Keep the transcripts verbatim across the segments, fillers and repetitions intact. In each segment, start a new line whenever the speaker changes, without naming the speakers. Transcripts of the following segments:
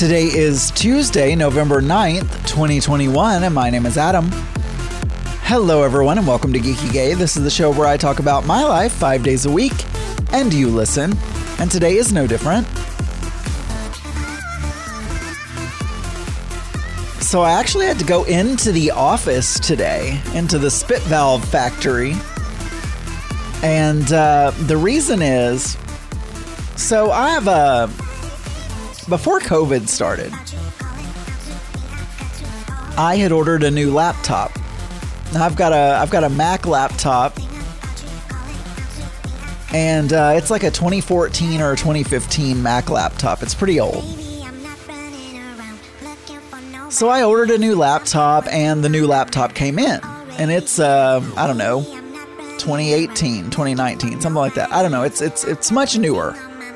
Today is Tuesday, November ninth, twenty twenty-one, and my name is Adam. Hello, everyone, and welcome to Geeky Gay. This is the show where I talk about my life five days a week, and you listen. And today is no different. So I actually had to go into the office today, into the spit valve factory. And uh, the reason is, so I have a, before COVID started, I had ordered a new laptop. Now I've got a, I've got a Mac laptop, and uh, it's like a twenty fourteen or twenty fifteen Mac laptop. It's pretty old. So I ordered a new laptop, and the new laptop came in, and it's, uh, I don't know, twenty eighteen, twenty nineteen, something like that. I don't know. It's, it's, it's much newer.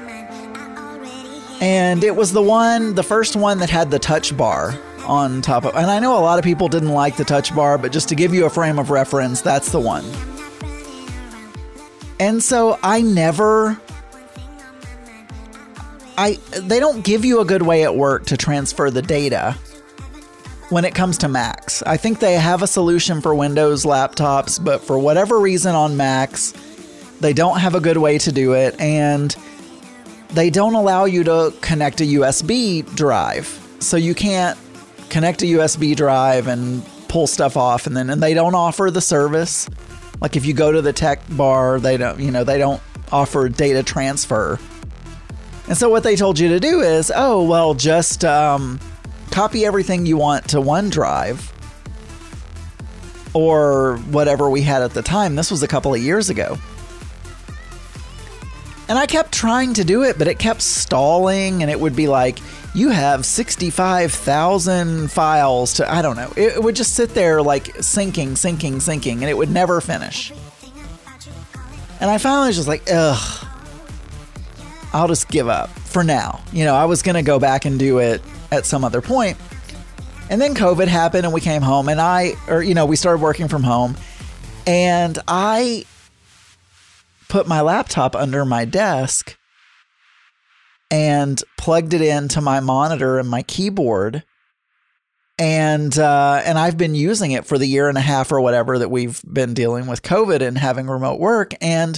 And it was the one, the first one that had the touch bar on top of, and I know a lot of people didn't like the touch bar, but just to give you a frame of reference, that's the one. And so I never, I, they don't give you a good way at work to transfer the data when it comes to Macs. I think they have a solution for Windows laptops, but for whatever reason on Macs, they don't have a good way to do it, and they don't allow you to connect a U S B drive. So you can't connect a U S B drive and pull stuff off, and then and they don't offer the service. Like if you go to the tech bar, they don't, you know, they don't offer data transfer. And so what they told you to do is, oh, well, just um, copy everything you want to OneDrive or whatever we had at the time. This was a couple of years ago. And I kept trying to do it, but it kept stalling, and it would be like, you have sixty-five thousand files to, I don't know. It, it would just sit there like syncing, syncing, syncing, and it would never finish. And I finally was just like, ugh, I'll just give up for now. You know, I was going to go back and do it at some other point. And then COVID happened, and we came home, and I, or, you know, we started working from home, and I put my laptop under my desk and plugged it into my monitor and my keyboard. And, uh, and I've been using it for the year and a half or whatever that we've been dealing with COVID and having remote work. And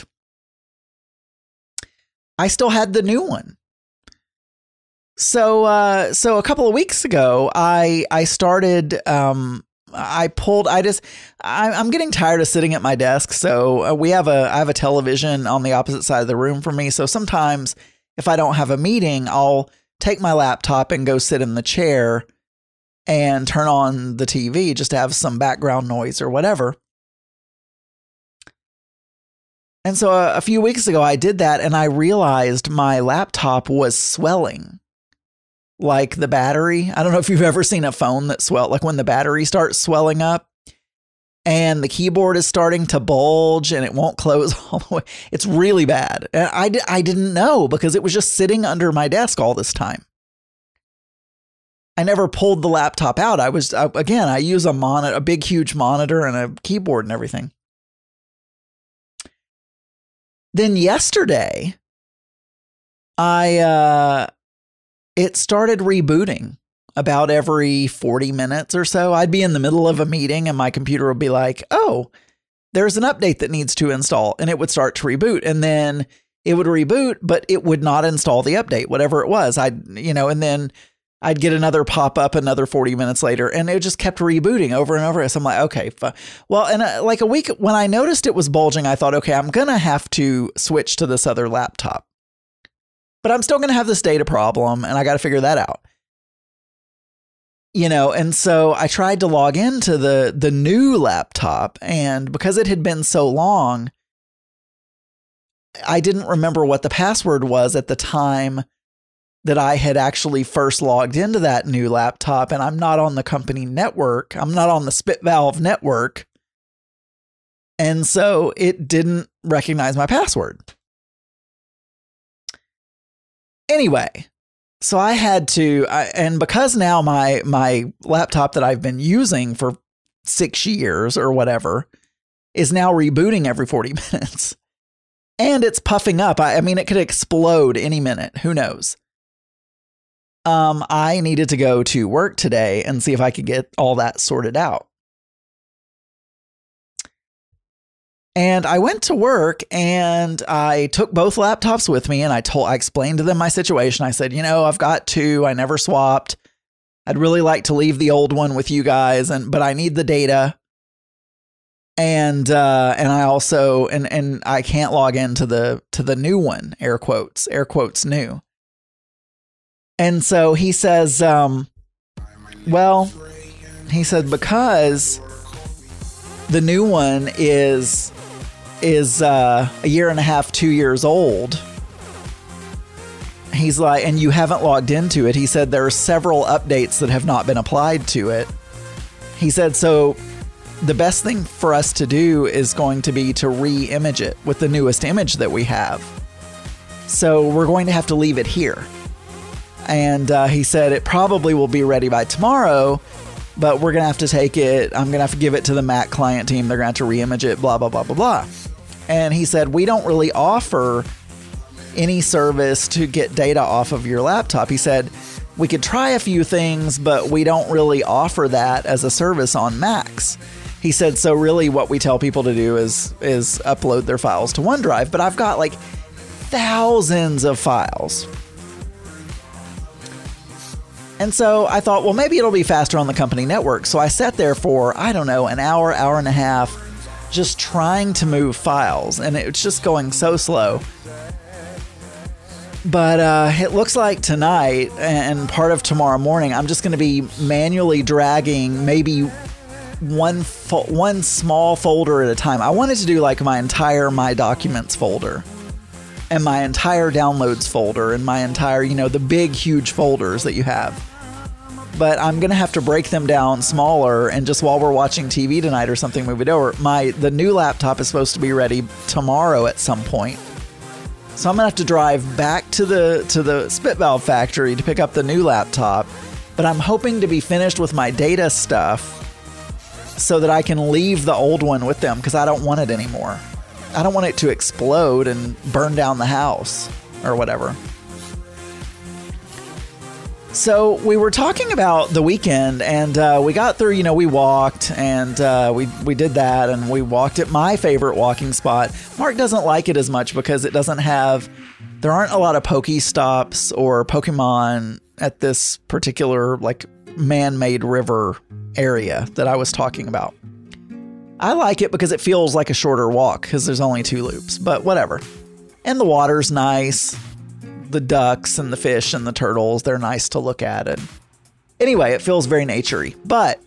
I still had the new one. So, uh, so a couple of weeks ago, I, I started, um, I pulled, I just, I, I'm getting tired of sitting at my desk. So uh, we have a, I have a television on the opposite side of the room from me. So sometimes if I don't have a meeting, I'll take my laptop and go sit in the chair and turn on the T V just to have some background noise or whatever. And so a, a few weeks ago I did that, and I realized my laptop was swelling. Like the battery. I don't know if you've ever seen a phone that swell, like when the battery starts swelling up and the keyboard is starting to bulge and it won't close all the way. It's really bad. And I, I didn't know because it was just sitting under my desk all this time. I never pulled the laptop out. I was, uh, again, I use a monitor, a big, huge monitor and a keyboard and everything. Then yesterday, I, uh, it started rebooting about every forty minutes or so. I'd be in the middle of a meeting and my computer would be like, oh, there's an update that needs to install, and it would start to reboot, and then it would reboot, but it would not install the update, whatever it was. I'd, you know, and then I'd get another pop up another forty minutes later, and it just kept rebooting over and over. So I'm like, okay, fine. Well, and uh, like a week when I noticed it was bulging, I thought, okay, I'm going to have to switch to this other laptop. But I'm still going to have this data problem, and I got to figure that out. You know, and so I tried to log into the the new laptop, and because it had been so long, I didn't remember what the password was at the time that I had actually first logged into that new laptop, and I'm not on the company network. I'm not on the Spit Valve network. And so it didn't recognize my password. Anyway, so I had to, I, and because now my my laptop that I've been using for six years or whatever is now rebooting every forty minutes, and it's puffing up. I, I mean, it could explode any minute. Who knows? um, I needed to go to work today and see if I could get all that sorted out. And I went to work and I took both laptops with me and I told, I explained to them my situation. I said, you know, I've got two. I never swapped. I'd really like to leave the old one with you guys, and but I need the data. And uh, and I also and and I can't log into the to the new one, air quotes, air quotes new. And so he says, um, well, he said, because the new one is is uh, a year and a half, two years old. He's like, and you haven't logged into it. He said there are several updates that have not been applied to it. He said, so the best thing for us to do is going to be to re-image it with the newest image that we have. So we're going to have to leave it here. And uh, he said it probably will be ready by tomorrow, but we're going to have to take it. I'm going to have to give it to the Mac client team. They're going to have to re-image it, blah, blah, blah, blah, blah. And he said, we don't really offer any service to get data off of your laptop. He said, we could try a few things, but we don't really offer that as a service on Macs. He said, so really what we tell people to do is, is upload their files to OneDrive, but I've got like thousands of files. And so I thought, well, maybe it'll be faster on the company network. So I sat there for, I don't know, an hour, hour and a half, just trying to move files. And it's just going so slow. But uh, it looks like tonight and part of tomorrow morning, I'm just going to be manually dragging maybe one fo- one small folder at a time. I wanted to do like my entire My Documents folder and my entire Downloads folder and my entire, you know, the big, huge folders that you have. But I'm going to have to break them down smaller, and just while we're watching T V tonight or something, move it over. My the new laptop is supposed to be ready tomorrow at some point. So I'm going to have to drive back to the to the Spit Valve factory to pick up the new laptop. But I'm hoping to be finished with my data stuff so that I can leave the old one with them, because I don't want it anymore. I don't want it to explode and burn down the house or whatever. So we were talking about the weekend, and uh, we got through, you know, we walked and uh, we, we did that, and we walked at my favorite walking spot. Mark doesn't like it as much because it doesn't have, there aren't a lot of Pokestops or Pokemon at this particular like man-made river area that I was talking about. I like it because it feels like a shorter walk because there's only two loops, but whatever. And the water's nice. The ducks and the fish and the turtles, they're nice to look at. And anyway, it feels very naturey. But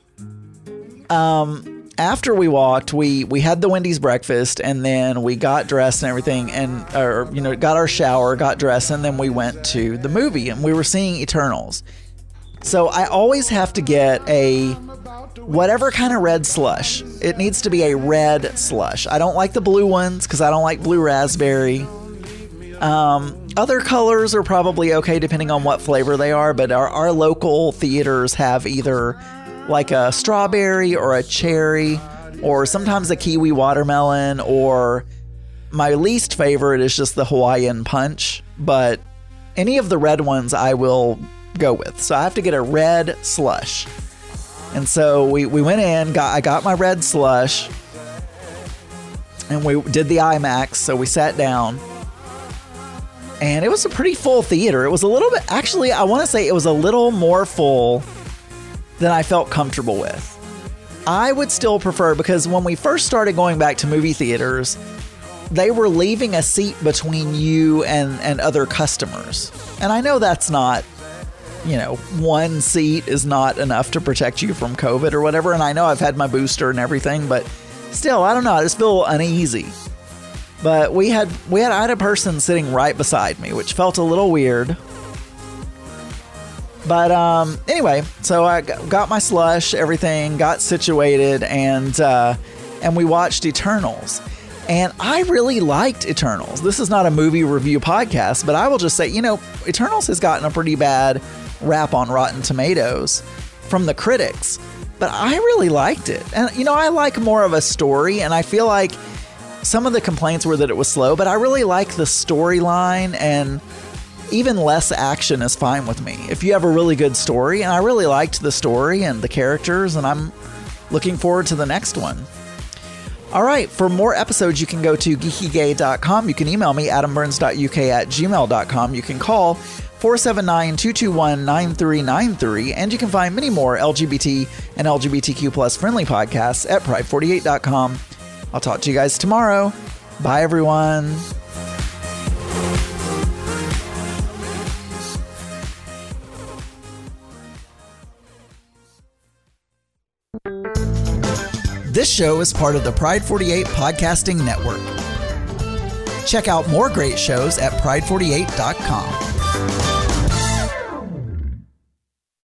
um, after we walked, we we had the Wendy's breakfast, and then we got dressed and everything, and or you know got our shower, got dressed, and then we went to the movie, and we were seeing Eternals. So I always have to get a whatever kind of red slush. It needs to be a red slush. I don't like the blue ones because I don't like blue raspberry. Um, other colors are probably okay depending on what flavor they are, but our, our local theaters have either like a strawberry or a cherry, or sometimes a kiwi watermelon, or my least favorite is just the Hawaiian punch, but any of the red ones I will go with. So I have to get a red slush. And so we, we went in, got I got my red slush, and we did the IMAX, so we sat down. And it was a pretty full theater. It was a little bit, actually, I want to say it was a little more full than I felt comfortable with. I would still prefer, because when we first started going back to movie theaters, they were leaving a seat between you and, and other customers. And I know that's not, you know, one seat is not enough to protect you from COVID or whatever. And I know I've had my booster and everything, but still, I don't know. I just feel uneasy. But we had we had I had a person sitting right beside me, which felt a little weird. But um, anyway, so I got my slush, everything, got situated, and uh, and we watched Eternals. And I really liked Eternals. This is not a movie review podcast, but I will just say, you know, Eternals has gotten a pretty bad rap on Rotten Tomatoes from the critics. But I really liked it. And, you know, I like more of a story, and I feel like some of the complaints were that it was slow, but I really like the storyline, and even less action is fine with me. If you have a really good story, and I really liked the story and the characters, and I'm looking forward to the next one. All right, for more episodes, you can go to geeky gay dot com. You can email me, adam burns dot u k at gmail dot com. You can call four seven nine, two two one, nine three nine three, and you can find many more L G B T and L G B T Q plus friendly podcasts at pride forty-eight dot com. I'll talk to you guys tomorrow. Bye, everyone. This show is part of the Pride forty-eight Podcasting Network. Check out more great shows at pride forty-eight dot com.